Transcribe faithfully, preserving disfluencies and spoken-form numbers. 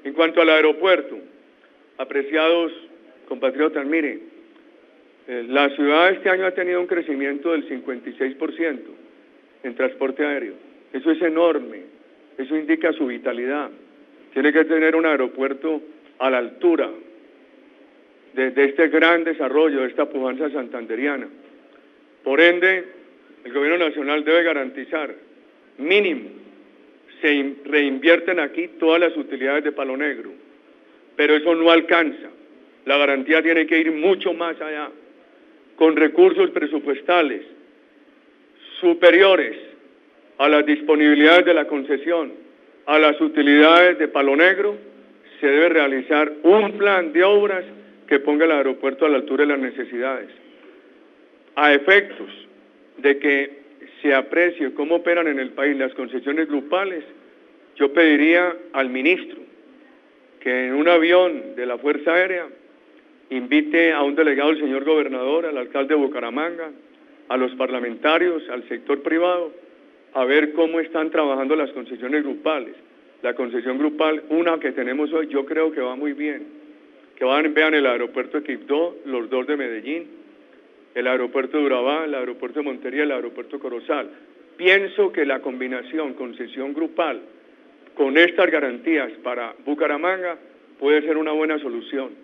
En cuanto al aeropuerto, apreciados compatriotas, mire, eh, la ciudad este año ha tenido un crecimiento del cincuenta y seis por ciento en transporte aéreo. Eso es enorme, eso indica su vitalidad. Tiene que tener un aeropuerto a la altura de, de este gran desarrollo, de esta pujanza santanderiana. Por ende, el gobierno nacional debe garantizar, mínimo, se reinvierten aquí todas las utilidades de Palo Negro, pero eso no alcanza. La garantía tiene que ir mucho más allá, con recursos presupuestales superiores a las disponibilidades de la concesión, a las utilidades de Palo Negro. Se debe realizar un plan de obras que ponga el aeropuerto a la altura de las necesidades. A efectos de que se aprecie cómo operan en el país las concesiones grupales, yo pediría al ministro que en un avión de la Fuerza Aérea invite a un delegado, el señor gobernador, al alcalde de Bucaramanga, a los parlamentarios, al sector privado, a ver cómo están trabajando las concesiones grupales. La concesión grupal, una que tenemos hoy, yo creo que va muy bien. Que van, vean el aeropuerto de Quibdó, los dos de Medellín, el aeropuerto de Urabá, el aeropuerto de Montería, el aeropuerto de Corozal. Pienso que la combinación concesión grupal con estas garantías para Bucaramanga puede ser una buena solución.